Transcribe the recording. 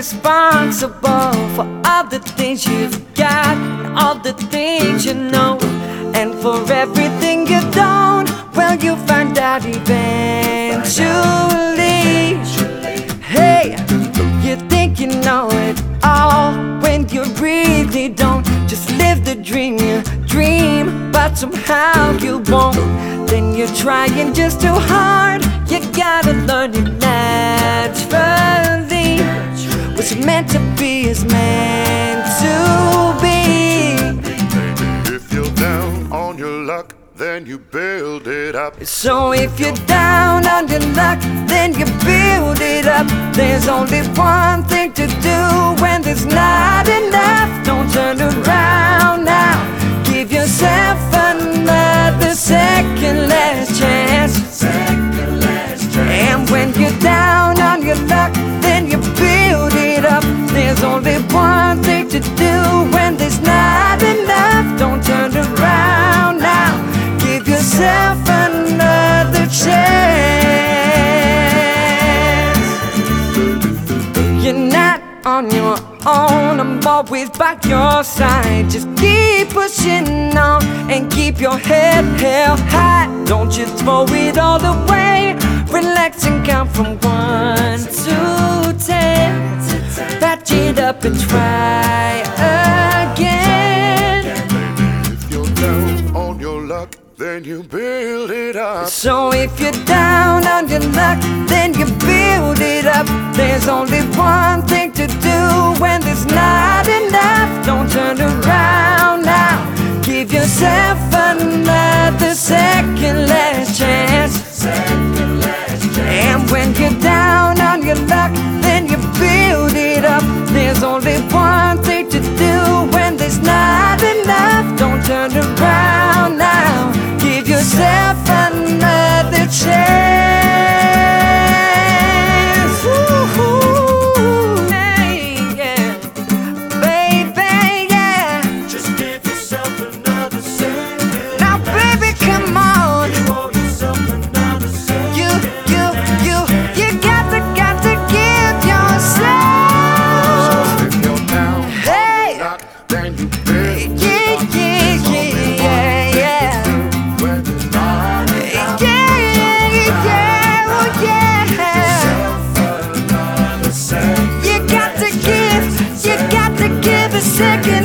responsible for all the things you've got and all the things you know. And for everything you don't, well, you find out eventually. Hey, you think you know it all when you really don't. Just live the dream you dream, but somehow you won't. Then you're trying just too hard. You gotta learn it naturally. What's meant to be is meant to be. If you're down on your luck, then you build it up. So if you're down on your luck, then you build it up. There's only one thing to do when there's not enough. Don't turn around now. Give yourself another second last chance. And when you're down on your luck, then you build it up. There's only one thing to do when there's not enough. Don't turn around now. Give yourself another chance. You're not on your own, I'm always by your side. Just keep pushing on and keep your head held high. Don't you throw it all away. Relax and count from 1 to 10. Patch it up and try again. If you're down on your luck, then you build it up. So if you're down on your luck, then you build it up. There's only one thing to do when there's not enough. Don't turn around now. Give yourself another second last chance. And when you're down on your luck, then you build it up. There's only one thing to do when there's not enough. Don't turn around now. Give yourself another chance. Woo-hoo. Hey, yeah. Baby, yeah. Just give yourself another second. Now, baby, come on. You owe yourself another second. You got to give yourself. So if you're down Hey. on your luck, then you build it Yeah, up. yeah. When there's not enough. You got to give a second